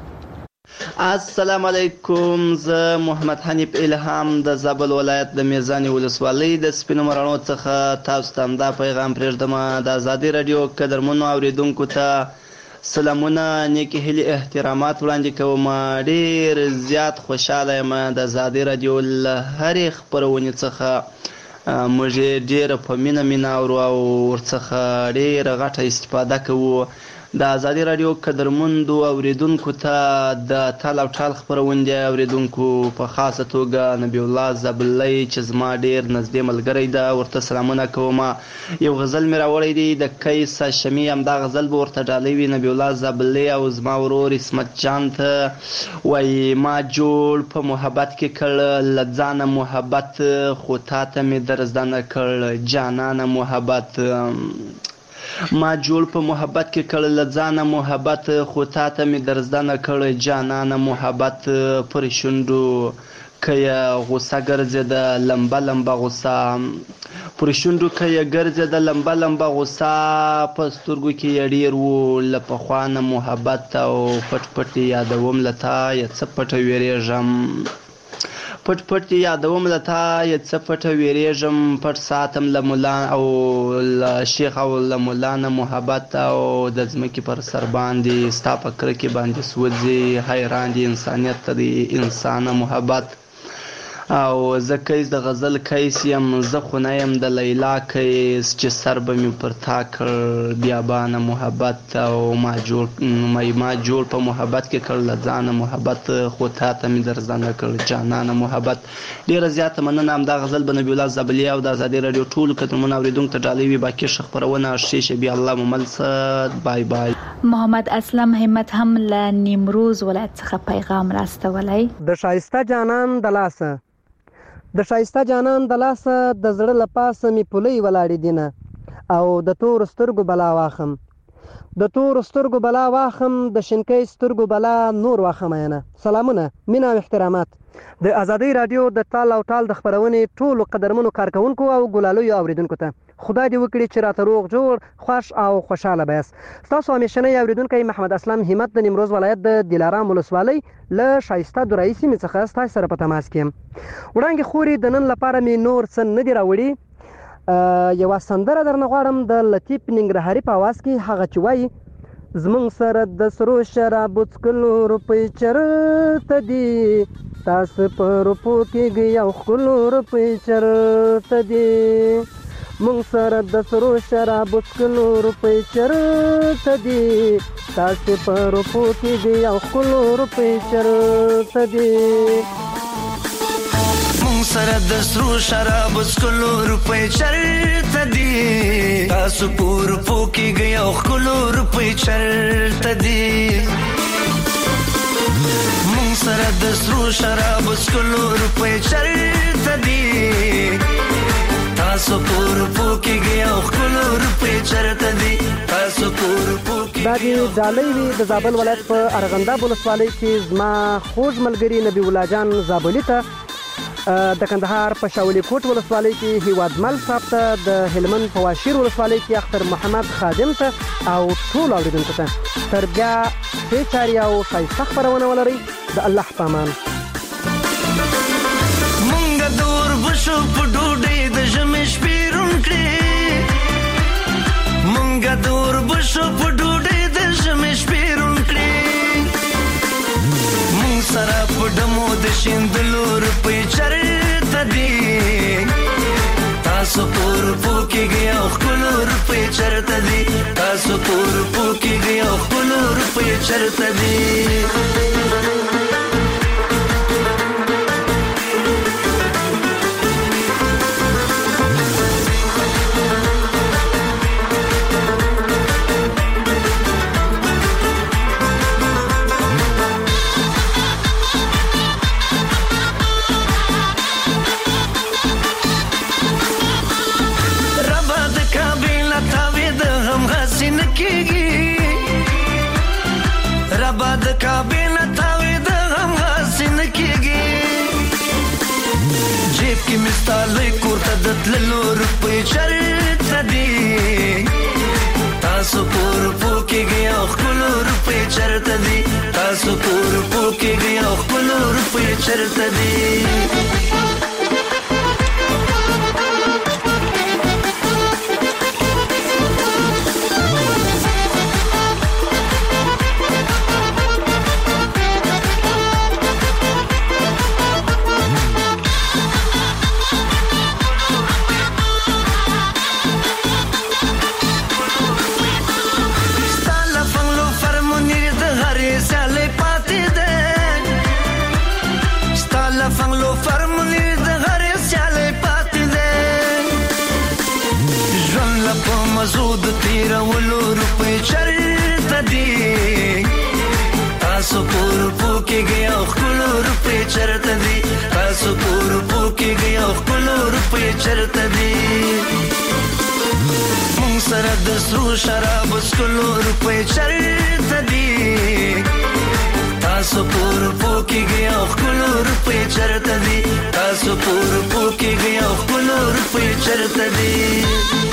السلام علیکم. زه محمد حنیف الهام د زابل ولایت د میزانی ولسوالۍ د سپینو مرانو څخه تاسو ته دا پیغام پرېږدم. د ازادي رادیو قدرمنو اوریدونکو ته سلامونه، نیکی هیلې، احترامات وړاندې کوم. ډیر زیات خوشاله یم د ازادي رادیو له هرې خپرونې څخه موږ ډیر په مینه مینه اورو او ورڅخه ډیره غټه استفاده کوو. د ازادي رادیو قدرمندو اوریدونکو ته د تال او ټال خپرونې اوریدونکو په خاصه توګه نبی الله زابلۍ چې زما ډیر نږدې ملګری ده، ورته سلامونه کوم. یو غزل مې راوړی دی د کیس هاشمي، همدا غزل به ورته ډالۍ وي نبی الله زابلۍ او زما ورور اسمت جان ته. وایي ما جوړ په محبت کې کړ له ځانه محبت، خو تا ته مې در زده نه کړ جانانه محبت. ما جوړ په محبت کې کړ له ځانه محبت، خو تا ته مې در زده نه کړ جانانه محبت. پر شونډو که یې غوسه ګرځېده لمبه لمبه غوسه، پر شونډو که یې ګرځېده لمبه لمبه غوسه، په سترګو کې یې ډېر و له پخوا نه محبت، او پټ پټ یادوم له تا یې څه پټه ویرېږم. پټ پټ یادوم له تا یې څه پټه ویرېږم پټ ساتم له مولا او له شیخ او له مولا نه محبت او د ځمکې پر سر باندې ستا په کرکې باندې سوځي حیران دي انسانیت ته د انسانه محبت او زه کیس د غزل کیس یم زه خو نه یم د لیلا کیس چې سر به مې پر تا کړ بیابانه محبت او ما جوړ ما جوړ په محبت کې کړ له ځانه محبت خو تا ته مې در زنه کړ جانانه محبت. ډېره زیاته مننه. همدا غزل به نبي الله زابلي او د ازادي راډیو ټولو قدرمنو اورېدونکو ته ډالۍ وي. باقي ښه خپرونه شیشه بیا الله ممل صد بای بای. محمد اسلم همت هم له نیمروز ولایت څخه پیغام راستولی. د شایسته جانان د لاسه د شایسته جانان د لاسه د زړه له پاسه مې پولۍ ولاړې دینه او د تور سترګو بلا واخم د تور سترګو بلا واخم د شینکۍ سترګو بلا نور واخم ینه. سلامونه مینا او احترامات. د ازادي رادیو د ټال او ټال د خبرونې ټولو قدرمنو کارکونکو او ګلالیو اوریدونکو ته خدای دې وکړي چې راته روغ جوړ خوش او خوشاله بیاست. ستاسو همیشنی اوریدونکی محمد اسلم همت د نیمروز ولایت د دلارام ولسوالۍ له شایسته درایي سیمې څخه ستاسو سره په تماس کې یم. وړاندې خوري د نن لپاره مې نور څه نه دي راوړي. یوه سندره درنه غواړم د لطیف ننګرهاري په اواز کې هغه چې وایي زمونږ سره د سرو شرابو څښلو روپۍ چېرته دي تاسو په روپو کېږئ او ښکلو روپۍ چېرته دي مونږ سره د سرو شرابو څښلو روپۍ چېرته دي تاسو په روپو کېږئ او ښکلو روپۍ چېرته دي مونږ سره د سرو شرابو څښلو روپۍ چېرته دي تاسو په روپو کېږئ او ښکلو روپۍ چېرته دي مونږ سره د سرو شرابو څښلو روپۍ چېرته دي تاسو په روپو کېږئ او ښکلو روپۍ چېرته دي تاسو په روپو کېږئ. دا د ډالۍ وي د زابل ولایت په ارغنداب ولسوالۍ کې زما خوږ ملګري نبي الله جان زابلي ته، د کندهار په شاولي کوټ ولسوالۍ کې هیوادمل صاحب ته، د هلمند په واشیر ولسوالۍ کې اختر محمد خادم ته او ټول اوریدونکو ته تر بیا ښې چارې او ښایسته خپرونه ولرئ. د الله په امان. مونږ د اوربشو په ډوډۍ د ژمي شپې روڼ کړې مونږ د اوربشو په ډوډۍ د ژمي شپې روڼ کړې مونږ سره په ډمو د شیندلو روپۍ چېرته دي تاسو په روپو کېږئ او ښکلو روپۍ چېرته دي تاسو په روپو کېږئ او ښکلو روپۍ چېرته دي. ربا د کعبې نه تاوېده هم هسې نه کېږي جیب کې مې ستا لوی کور ته د تللو روپۍ چېرته دي تاسو په روپو کېږئ او ښکلو روپۍ چېرته دي تاسو په روپو کېږئ او ښکلو روپۍ چېرته دي. مزود تیرولو روپۍ چېرته دي تاسو په روپو کېږئ او ښکلو روپۍ چېرته دي تاسو په روپو کېږئ او ښکلو روپۍ چېرته دي. مونږ سره د سرو شرابو څښلو روپۍ چېرته دي تاسو په روپو کېږئ او ښکلو روپۍ چېرته دي تاسو په روپو کېږئ او ښکلو روپۍ چېرته دي.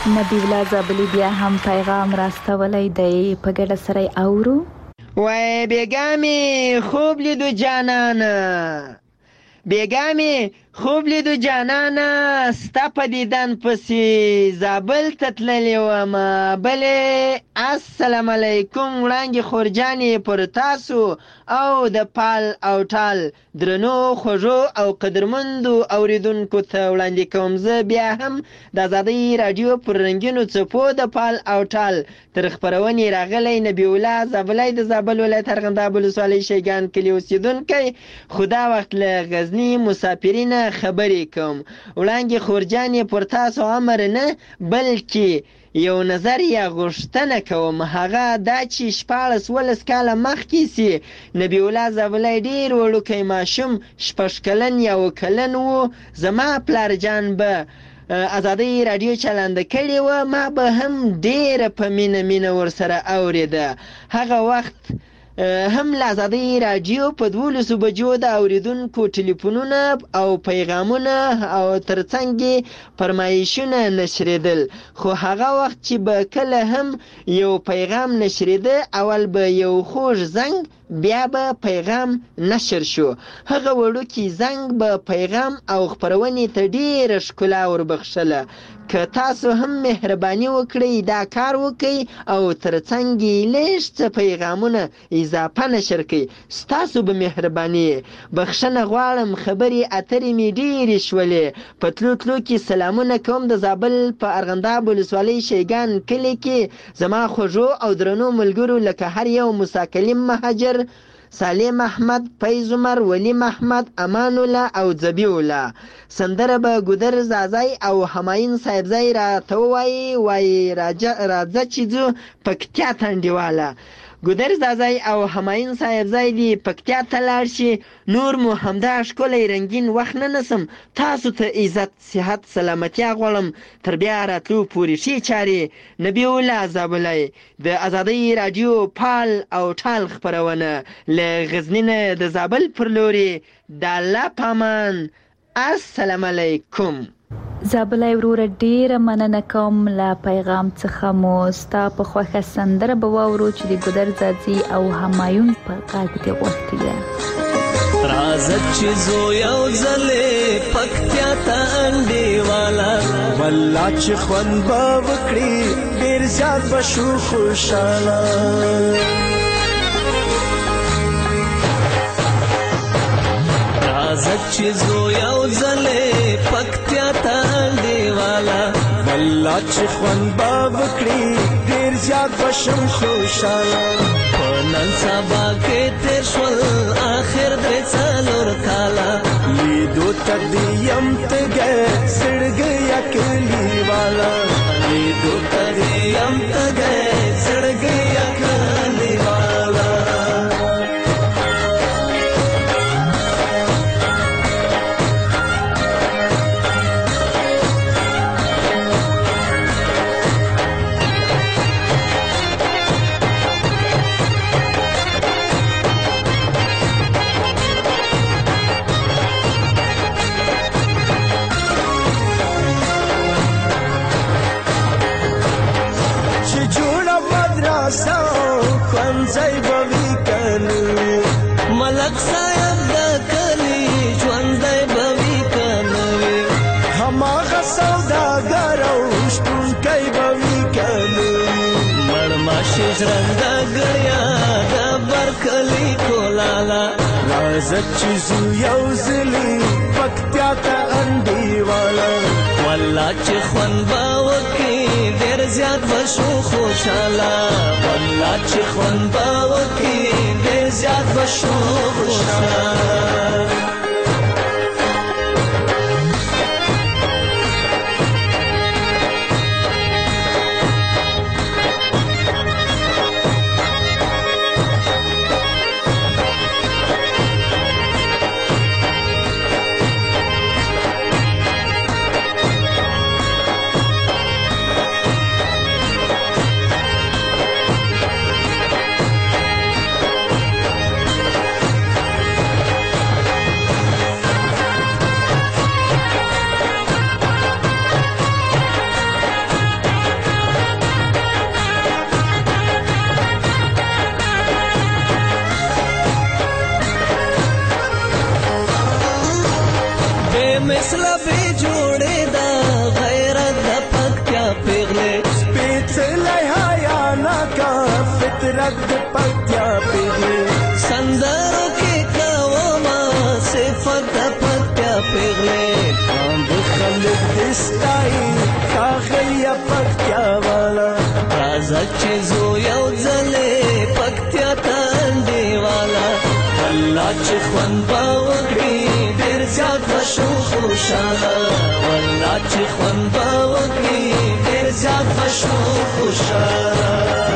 نبی الله زابلی بیا هم پیغام راستولی دی په ګډه سره اورو. وای بیګامې خوب لیدو جانانه، بیګامې خوب لیدو جانانه، ستا په دیدن پسې زابل ته تللې ومه. بلې السلام علیکم وړانګې خورجانې پر تاسو او د پال او ټال درنو خوږو او قدرمندو اوریدونکو ته وړاندې کوم. زه بیا هم د ازادۍ راډیو پر رنګینو څپو د پال او ټال تر خپرونې راغلی نبی الله زابلی د زابل ولایت ارغنداب ولسوالۍ شیګان کلي اوسېدونکی، خو دا وخت له غزني مسافرینه خبرې کوم. وړانګې خورجانې پر تاسو امر نه بلکې یو نظر یا غوښتنه کوم. هغه دا چې شپاړس ولس کاله مخکې سي نبی الله زابلی ډېر وړوکی ماشوم شپږ کلن یا اووه کلن و. زما پلارجان به ازادۍ راډیو چلنده کړې وه، ما به هم ډېره په مینه مینه ورسره اورېده. هغه وخت هم له ازادۍ راډیو په دولسو بجو د اوریدونکو ټلیفونونه او پیغامونه او ترڅنګ یې فرمایشونه نشرېدل. خو هغه وخت چې به کله هم یو پیغام نشرېده، اول به یو خوږ زنګ، بیا به پیغام نشر شو. هغه وړوکی زنګ به پیغام او خپرونې ته ډېره ښکلا وربخښله. که تاسو هم مهرباني وکړئ دا کار وکړئ او ترڅنګ یې لږ څه پیغامونه اضافه نشر کړئ، ستاسو به مهرباني. بخښنه غواړم، خبرې اترې مې ډېرې شولې. په تلو تلو کې سلامونه کوم د زابل په ارغنداب ولسوالۍ شیګان کلي کې زما خوږو او درنو ملګرو لکه هر یو مساکلم مهاجر، سالم احمد، فیض عمر، ولی محمد، امان الله او ذبیح الله. سندره به ګودر زازای او همایون صاحبزای را ته ووایي، وایي راځه چې ځو پکتیا تنډیواله. ګودر زازای او همایون صاحبزای دی پکتیا ته لاړ شي. نور مو همدا ښکلی رنګین وخت نه نسم. تاسو ته عزت، صحت، سلامتیا غواړم. تر بیا راتلو پورې ښې چارې. نبی الله زابلی د ازادۍ راډیو پال او ټال خپرونه له غزني نه د زابل پر لوري. د الله په امان. السلام علیکم. زابلی وروره ډیره مننه کوم له پیغام څخه مو. ستا په خوښه سندره به واورو چې د ګودر زازي او همایون په غږ دې غوښتې ده. راځه چې زو یو ځلې پکتیا ته انډیواله، والله چې خوند به وکړي ډېر زیات به شو خوشحاله. راځه چې زو یو ځلې پکتیا ته انډیواله، والله چې خوند به وکړي ډېر زیات به شم خوشحاله. په نن سبا کې تېر شول آخر درې څلور کاله، لیدو ته دې یم تږی زړګی یا کلیواله، لیدو ته دې یم تږی زړګی یا کلیواله. ځای به وي کنه ملک صاحب د کلي ژوندی به وي کنه، هماغه سوداګر او شتونکی به وي کنه، مړماشي ژرنده ګړیا د برکلي کولاله. راځه چې ځو یو ځلې پکتیا ته انډیواله، والله چې خوند به وکړي ډېر زیات به شو خوشحاله، والله چې خوند به وکړي ډېر زیات به شو خوشحاله. وردک د پکتیا پیغلې سندرو کې کومه صفت د پکتیا پیغلې د خلک دستای کاغلیا پکتیا والا راځه چې زو یو ځلې پکتیا ته انډې والا الله چې خوند به وکړي ډېر زیات به شو خوشحاله والله چې خوند به وکړي ډېر زیات به شو خوشحاله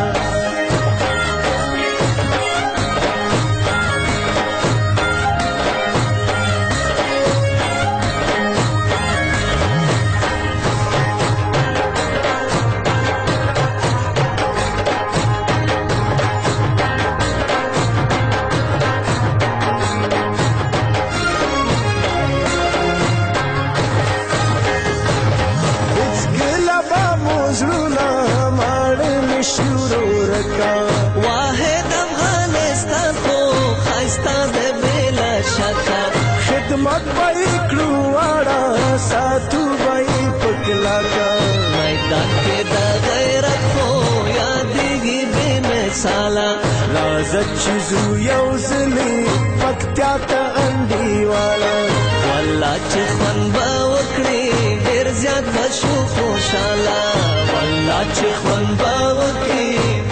واحد افغانستان خو خایسته د بلا شکه خدمت به کړو واړه ساتو به پکلاکا میدان کې د غیرت خو یادېږي بې مثاله راځه چې زو یو ځلې پکتیا ته انډې والا والله چې خوند به وکړي ډېر زیات به شو خوشحاله والله چې خوند به وکړي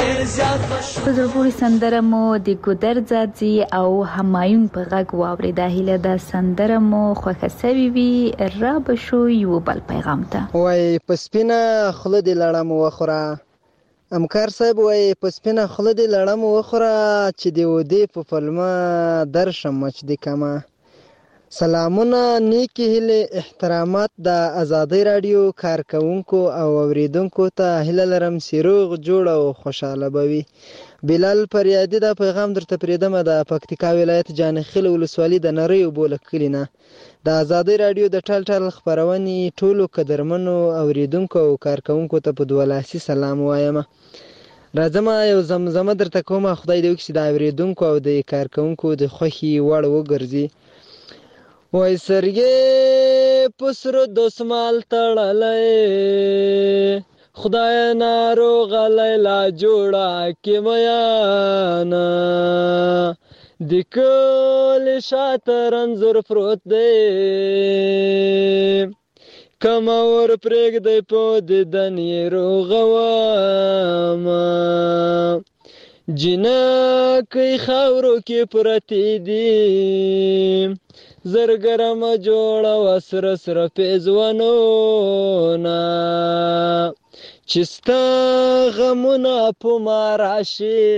په زړه پورې سندره مو د ګودر ځاځي او همایون په غږ واورېده. هیله ده سندره مو خوښه سوې وي. را به شو یو بل پیغام ته. وای په سپینه خوله دې لړم وخوره امکار صاحب، وای په سپینه خوله دې لړم وخوره چې د ودې په پلمه درشم مچ دې کمه. سلامونه، نیکی هیله، احترامات د آزادۍ رادیو کارکونکو او اوریدونکو ته. هیله لرم سیروغ جوړ او خوشاله بوي. بلال فریادي دا پیغام درته پریدم د پکتیکا ولایت جانخیل ولسوالۍ د نری وبول کلینا د آزادۍ رادیو د ټال ټال خبرونې ټولو قدرمنو اوریدونکو او کارکونکو ته په دولاسي سلام وایم. راځم یو زمزمه درته کومه، خدای دې وکړي د اوریدونکو او د کارکونکو د خوښي وړ وګرځي. وای سرګې پسرو دسمال تړلې خدای ناروغ لیلا جوړه کې میانا د کل شاته رنځور پروت دی کما ور پرېږدی په دیدن یې روغومه جنکۍ خاورو کې پرتې دي زرګرمه جوړه وه سره سره پیزوانونه چې ستا غمونه په ما راشي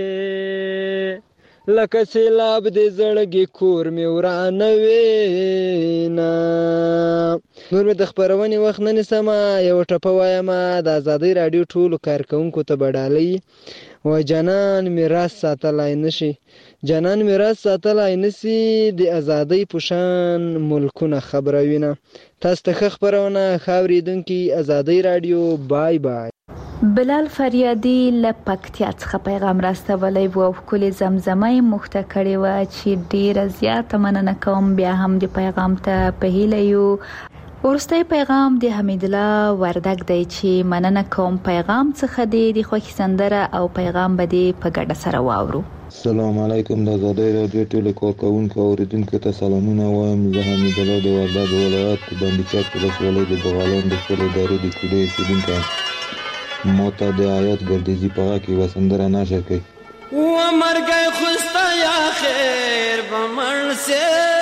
لکه سیلاب د زړګي کور مې ورانوینه. نور مې د خپرونې وخت نه نیسمه، یو ټپه وایم د آزادۍ راډیو ټولو کارکونکو ته بډالۍ. و جانان میراث ساتلای نشي، جانان میراث ساتلای نشي د آزادۍ پوشان ملکونه خبروینه. تاسو ته خبرونه خاوریدونکي آزادۍ رادیو. بای بای. بلال فریادي له پکتیا څخه پیغام راستولی و او ښکلې زمزمه یې موږ ته کړې وه چې ډېره زیاته مننه کوم. بیا هم د پیغام ته په هیله یو. وروستی پیغام د حمیدالله وردک دی چې مننه کوم. پیغام څخه دی د خوښي سندره او پیغام به دی په ګډه سره واورو. السلام علیکم. د آزادۍ راډیو ټولو کارکوونکو او اوریدونکو ته سلامونه وایم. زه حمیدالله د وردک ولایت بندیچک ولسوالۍ د بغالان د خپلې ادارې د کوډۍ اوسېدونکی یم. ما ته د آیات ګردیزي په غږ کې یوه سندره نشر کړئ. و مرګی خوستا یا خیر به مړ سې